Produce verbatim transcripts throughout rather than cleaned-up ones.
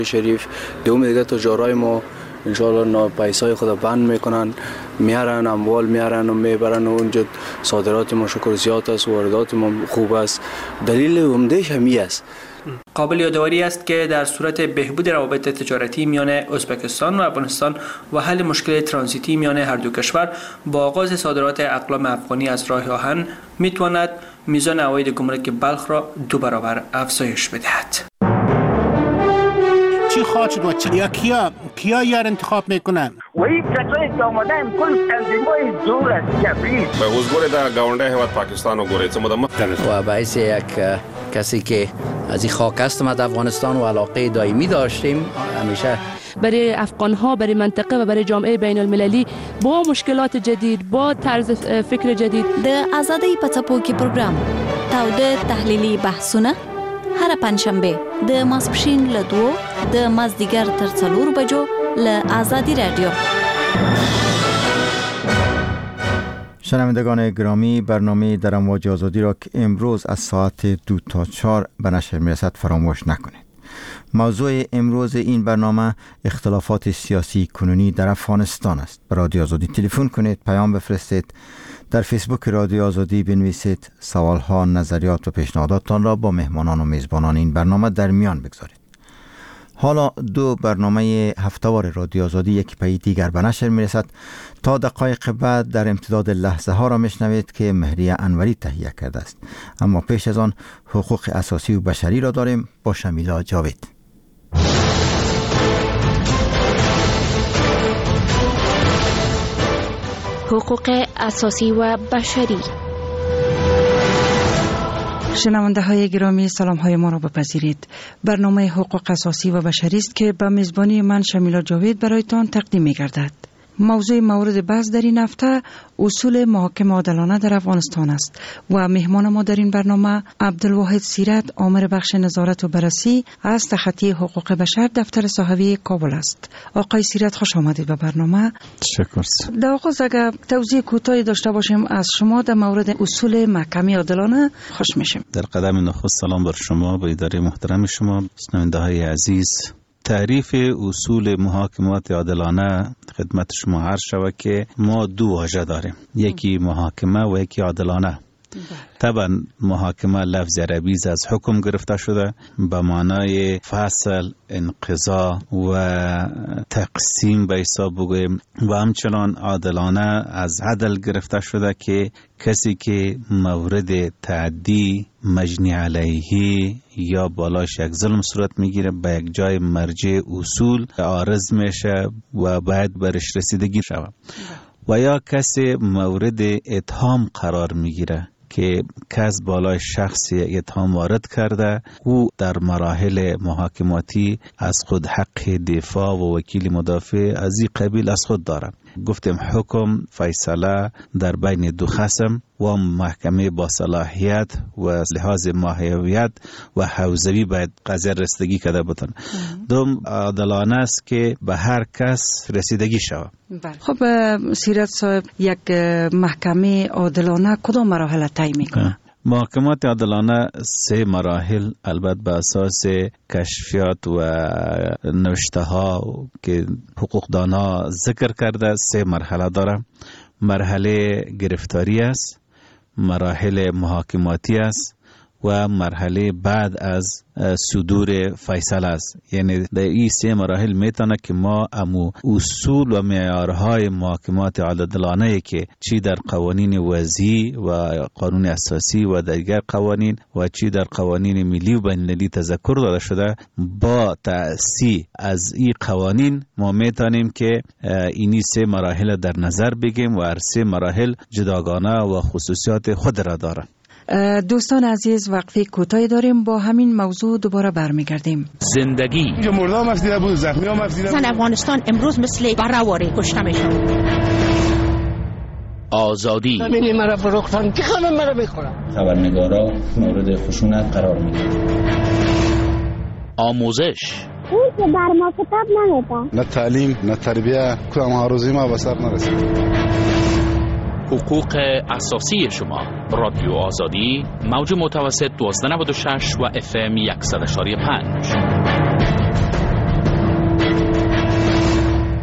شریف دوم دیگه تجارای ما انشاءالله نا پیسای خود بند میکنن، میارن اموال میارن و میبرن و اونجا صادرات ما شکر زیاد است، واردات ما خوب است. دلیل عمدهش همی است. قابل یادآوری است که در صورت بهبود روابط تجارتی میان ازبکستان و افغانستان و حل مشکل ترانزیتی میان هر دو کشور با آغاز صادرات اقلام افغانی از راه آهن میتواند میزان عواید گمرک بلخ را دو برابر افزایش بدهد. چی خواهد شد و چی؟ یا کیا کیا یار انتخاب میکنن؟ و این کسایی که آمده هم کل تنظیمای زور است جبریز به حضور در گاونده حیوات پاکستان و گوره چمدم و باعث یک کسی که از این خاک هستم از افغانستان و علاقه دائمی داشتیم همیشه برای افغان ها، برای منطقه و برای جامعه بین المللی با مشکلات جدید، با طرز فکر جدید د آزادۍ په څپو کې پروګرام تاوده تحلیلي بحثونه هر پنځشنبه د ماسپښین له دوو د مازدیګر تر څلورو بجو له آزادی رادیو. شنوندگان گرامی، برنامه در امواج آزادی را که امروز از ساعت دو تا چهار به نشر میرسد فراموش نکنید. موضوع امروز این برنامه اختلافات سیاسی کنونی در افغانستان است. به رادیو آزادی تلفن کنید، پیام بفرستید، در فیسبوک رادیو آزادی بنویسید، سوالها، نظریات و پیشنهاداتتان را با مهمانان و میزبانان این برنامه در میان بگذارید. حالا دو برنامه هفته‌وار رادیو آزادی یک پی دیگر به نشر میرسد. تا دقایق بعد در امتداد لحظه ها را میشنوید که مهریه انوری تهیه کرده است. اما پیش از آن حقوق اساسی و بشری را داریم با شمیلا جاوید. حقوق اساسی و بشری. شنونده های گرامی، سلام های ما را بپذیرید. برنامه حقوق اساسی و بشری است که به میزبانی من شمیلا جاوید برایتان تقدیم می گردد. موضوع مورد بحث در این هفته اصول محاکمه عادلانه در افغانستان است و مهمان ما در این برنامه عبدالواحد سیرت، آمر بخش نظارت و بررسی از تخطی حقوق بشر دفتر صحوی کابل است. آقای سیرت، خوش آمدید به برنامه. تشکر. در آغاز اگر توضیح کوتاهی داشته باشیم از شما در مورد اصول محاکمه عادلانه خوش میشیم. در قدم نخست سلام بر شما و اداره محترم شما، شنونده های عزیز. تعریف اصول محاکمات عادلانه خدمت شما عرض شود که ما دو واژه داریم، یکی محاکمه و یکی عادلانه. طبعا محاکمه لفظ عربی از حکم گرفته شده به معنای فصل، انقضا و تقسیم به حساب بگویم، و همچنان عادلانه از عدل گرفته شده که کسی که مورد تعدی، مجنی علیه یا بالاش یک ظلم صورت میگیره به یک جای مرجع اصول عارض میشه و باید برش رسیدگی شود، و یا کسی مورد اتهام قرار میگیره که کس بالای شخصی اتهام وارد کرده، او در مراحل محاکماتی از خود حق دفاع و وکیل مدافع از این قبیل از خود داره. گفتیم حکم، فیصله در بین دو خصم و محکمه با صلاحیت و لحاظ ماهیت و حوزوی باید قضیه رسیدگی کرده بودن. دوم عادلانه است که به هر کس رسیدگی شود. خب سیرت صاحب، یک محکمه عادلانه کدام مراحل طی میکنه؟ محاکمات عادلانه سه مراحل البته به اساس کشفیات و نوشته ها که حقوقدانا ذکر کرده سه مرحله داره. مرحله گرفتاری است، مراحل محاکماتی است و مرحله بعد از صدور فیصله است. یعنی در این سه مراحل میتونه که ما امو اصول و معیارهای محاکمات عادلانه که چی در قوانین وضعی و قانون اساسی و دیگر قوانین و چی در قوانین ملی و بین‌المللی تذکر داده شده، با تأسیس از این قوانین ما میتونیم که اینی سه مراحل در نظر بگیریم و هر سه مراحل جداگانه و خصوصیات خود را داره. دوستان عزیز، وقفه کوتاهی داریم، با همین موضوع دوباره برمیگردیم. زندگی مردم مفدیده بود، زخمی ها مفدیده بود. زن افغانستان امروز مثل برهواره کشته میشن. آزادی همین مرا فروختن که همه مرا میخورن. خبرنگارا مورد خشونت قرار میگیرن. آموزش اون که بر ما کتاب نمیده، نه تعلیم نه تربیه، کدام هاروزی ما به سر نرسید. حقوق اساسی شما. رادیو آزادی، موج متوسط دوازده نود و شش و اف ام صد و شش و پنج.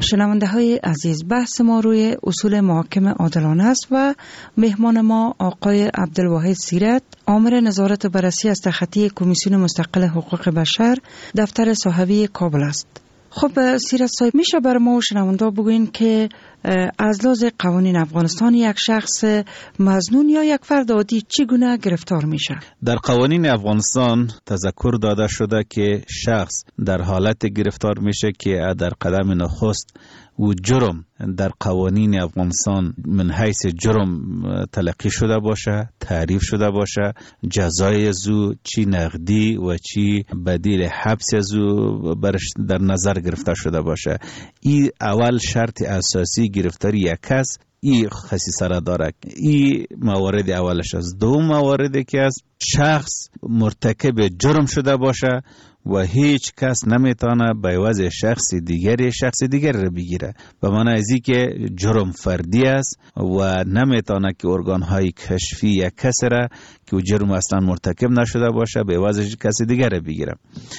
شنونده های عزیز، بحث ما روی اصول محاکم عادلانه است و مهمان ما آقای عبدالواحد سیرت، آمر نظارت و بررسی از تخطی کمیسیون مستقل حقوق بشر دفتر صحوی کابل است. خب سیرت صاحب، میشه بر ما و شنونده بگوین که از لحاظ قوانین افغانستان یک شخص مظنون یا یک فرد عادی چگونه گرفتار میشه؟ در قوانین افغانستان تذکر داده شده که شخص در حالت گرفتار میشه که در قدم نخست و جرم در قوانین افغانستان من حیث جرم تلقی شده باشه، تعریف شده باشه، جزای زو چی نقدی و چی بدیل حبس زو برش در نظر گرفته شده باشه. این اول شرط اساسی گرفتاری یک کس این خصیصه را داره. این موارد اولش است. دوم مواردی که از شخص مرتکب جرم شده باشه و هیچ کس نمیتونه به عوض شخص دیگری شخص دیگر را بگیره. به معنی ازی که جرم فردی است و نمیتونه که ارگانهای کشفی یک کس را که جرم اصلا مرتکب نشده باشه به عوض کسی دیگر را بگیره.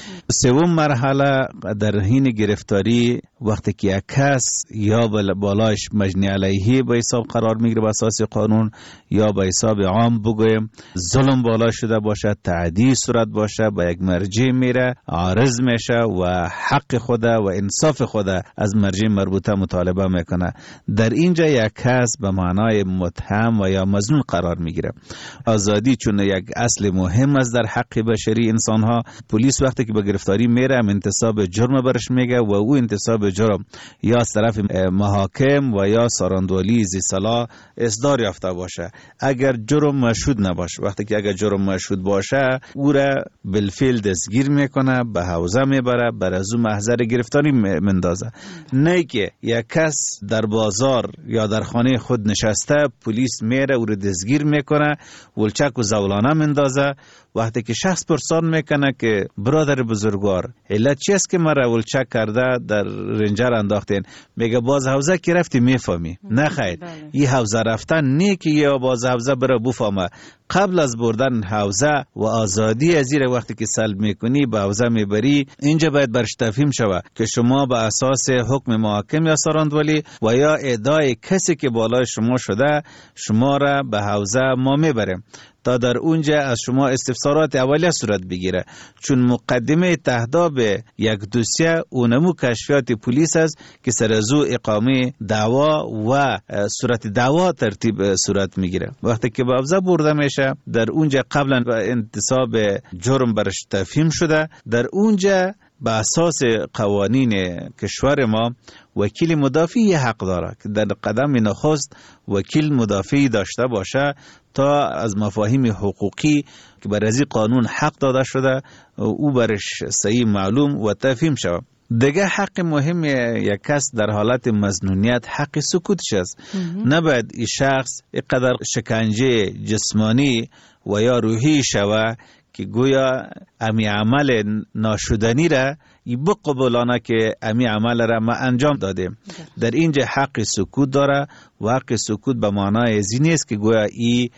سوم مرحله در حین گرفتاری وقتی که یک کس یا بالایش مجنی علیه به حساب قرار میگیره به اساس قانون یا به حساب عام بگویم ظلم بالا شده باشه، تعدی صورت باشه، به یک مرجع میره، عارض میشه و حق خود و انصاف خود از مرجع مربوطه مطالبه میکنه. در اینجا یک کس به معنای متهم و یا مظنون قرار میگیره. آزادی چون یک اصل مهم است در حق بشری انسان ها، پلیس وقتی که به گرفتاری میره انتصاب جرم برش میگه و او انتصاب جرم یا از طرف محاکم و یا ساراندولی زی صلاح اصدار یافته باشه. اگر جرم مشهود نباشه، وقتی که اگر جرم مشهود باشه او را بالفعل دستگیر میکنه، به حوزه میبره، بر از او محضر گرفتاری مندازه. نه که یک کس در بازار یا در خانه خود نشسته پلیس میره او را دستگیر میکنه، ولچک و زولانه مندازه. وقتی که شخص پرسان میکنه که برادر بزرگوار علت چی است که مرا ولچک کرده در رنجر انداختین، میگه باز حوزه که رفتی میفهمی. نه خیر، این حوزه رفتن نه که یا باز حوزه بره بفهمه. قبل از بردن حوزه و آزادی از زیر وقتی که سلب میکنی به حوزه میبری، اینجا باید برش تفهیم شود که شما به اساس حکم محاکم یا ساراندولی و یا ادعای کسی که بالای شما شده شما را به حوزه ما میبریم تا در اونجا از شما استفسارات اولیه صورت بگیره. چون مقدمه تهداب یک دوسیه اونمو کشفیات پلیس است که سر از او اقامه دعوا و صورت دعوا ترتیب صورت میگیره. وقتی که به حوزه برده میشه در اونجا قبلا انتصاب جرم برش تفهیم شده، در اونجا به اساس قوانین کشور ما وکیل مدافعی حق داره که در قدم نخست وکیل مدافعی داشته باشه تا از مفاهیم حقوقی که بر از قانون حق داده شده او برش صحیح معلوم و تفهیم شود. دیگه حق مهم یک کس در حالت مظنونیت حق سکوتش است. نباید این شخص اینقدر شکنجه جسمانی و یا روحی شوه که گویا امی عمل ناشدنی را ای بقبولانه که امی عمل را ما انجام دادیم. در اینجا حق سکوت داره و حق سکوت به معنای ازی نیست که گویا ای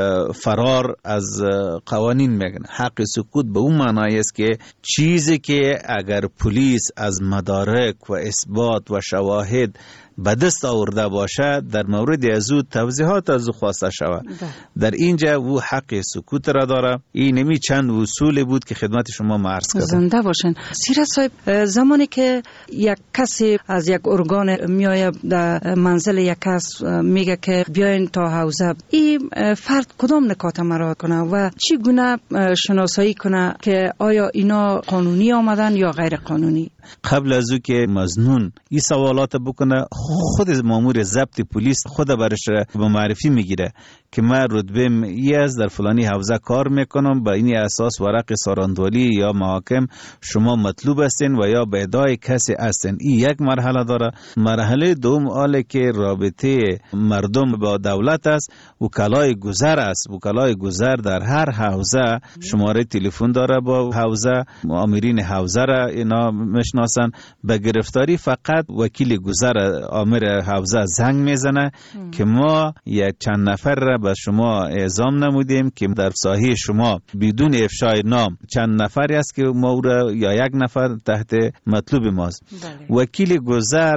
فرار از قوانین میگن. حق سکوت به اون معنای است که چیزی که اگر پلیس از مدارک و اثبات و شواهد به دست آورده باشه در مورد از او توضیحات از او خواسته شود. در اینجا او حق سکوت را داره. این نمی چند اصول بود که خدمت شما معرض کردم. زنده باشین. سیرت صاحب، زمانی که یک کسی از یک ارگان میایه در منزل یک کس میگه که بیاین تا حوزه، این فرد کدام نکات مراعات کنه و چی گونه شناسایی کنه که آیا اینا قانونی آمدن یا غیر قانونی؟ قبل از او که مظنون این سوالات بکنه، خود مامور ضبط پلیس خود برش به معرفی میگیره که من رتبه ای از در فلانی حوزه کار میکنم، با این اساس ورق ساراندولی یا محاکم شما مطلوب هستین و یا به ادعای کسی هستین. این یک مرحله داره. مرحله دوم آله که رابطه مردم با دولت است. وکلای گذر است. وکلای گذر در هر حوزه شماره تلفن داره با حوزه، آمرین حوزه را اینا مشناسن. به گرفتاری فقط وکیل گذر آمر حوزه زنگ میزنه که ما یک چند نفر را به شما اعزام نمودیم که در ساحه شما بدون افشای نام چند نفری است که ما را یا یک نفر تحت مطلوب ماست. بله. وکیل گذر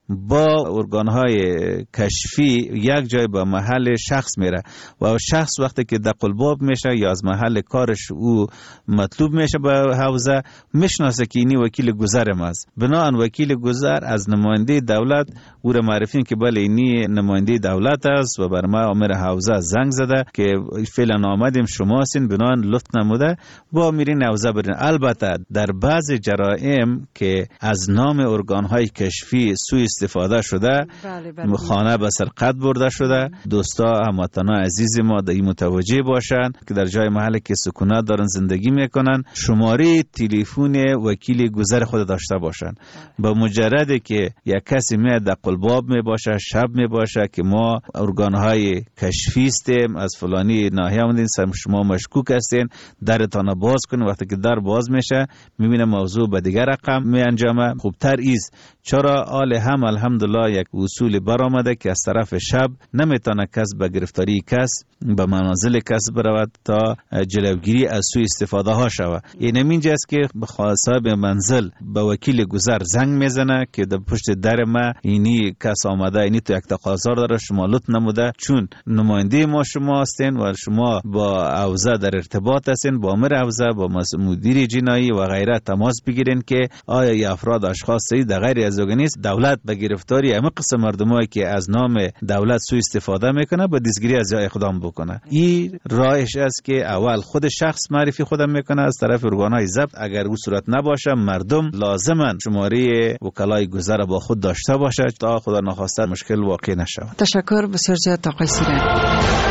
با ارگانهای کشفی یک جای به محل شخص میره و شخص وقتی که دقلباب میشه یا از محل کارش او مطلوب میشه به حوزه میشناسه که اینی وکیل گذرم است. بنابراین وکیل گذر از نماینده دولت او را معرفی که بله اینی نماینده دولت است و بر ما امر حوزه زنگ زده که فعلا آمدیم شما هستین، بنابراین لطف نموده با میرین حوزه برین. البته در بعض جرائم که از نام ارگانهای کشفی سوء استفاده شده، بله بله. خانه به سرقت برده شده، دوستا هموطنا عزیز ما در این متوجه باشند که در جای محل که سکونت دارن زندگی میکنن شماره تلفن وکیل گذر خود داشته باشند. با مجرد که یک کسی میاد در قلباب می باشه، شب می باشه که ما ارگانهای کشفی استیم از فلانی ناحیه آمدین، شما مشکوک هستین، درتان باز کنین. وقتی که در باز میشه میبینه موضوع به دیگر رقم می انجامه. خوبتر ایست چرا آل هم الحمدلله یک اصول برآمده که از طرف شب نمیتونه کس به گرفتاری کس به منازل کس برود تا جلوگیری از سوء استفاده ها شود. این همینجاست که صاحب منزل به وکیل گذر زنگ میزنه که در پشت در ما اینی کس آمده، اینی تو یک تقاضا داره، شما لطف نموده چون نماینده ما شما هستین و شما با حوزه در ارتباط هستین، با امر حوزه با مدیر جنایی و غیره تماس بگیرین که آیا ای افراد اشخاصی در غیر از نیست. دولت به گرفتاری همه قسم مردمایی که از نام دولت سوء استفاده میکنه به دستگیری از جا اقدام بکنه. این راهش است که اول خود شخص معرفی خودم میکنه از طرف ارگانهای ضبط. اگر او صورت نباشه مردم لازماً شماره وکلای گذر با خود داشته باشه تا خدا نخواسته مشکل واقع نشود. تشکر بسیار زیاد آقای سیران.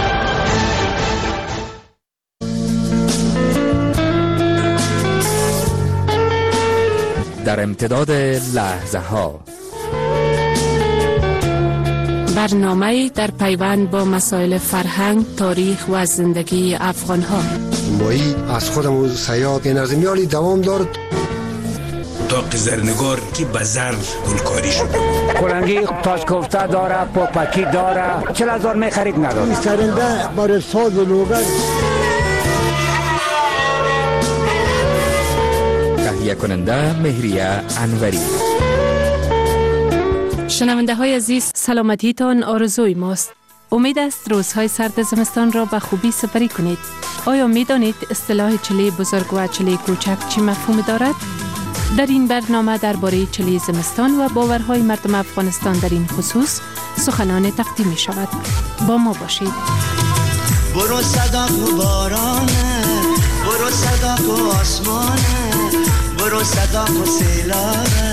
در امتداد لحظه ها برنامه در پیوند با مسائل فرهنگ، تاریخ و زندگی افغان ها. مایی از خودمون سیاد نظمیالی دوام دارد. اتاق زرنگار که بزر گلکاری شده. کلنگی تاج کوفته داره، پاپکی داره، چل هزار می خرید نداره. سرنده برای ساز و لوگر. تهیه کننده مهریه انوری. شنونده های عزیز، سلامتیتان آرزوی ماست. امید است روزهای سرد زمستان را به خوبی سپری کنید. آیا می دانید اصطلاح چله بزرگ و چله کوچک چی مفهوم دارد؟ در این برنامه درباره چله زمستان و باورهای مردم افغانستان در این خصوص سخنان تقدیم می شود. با ما باشید. برو صدا کو بارانه، برو صدا کو آسمانه، برو صدا کو سیلابه،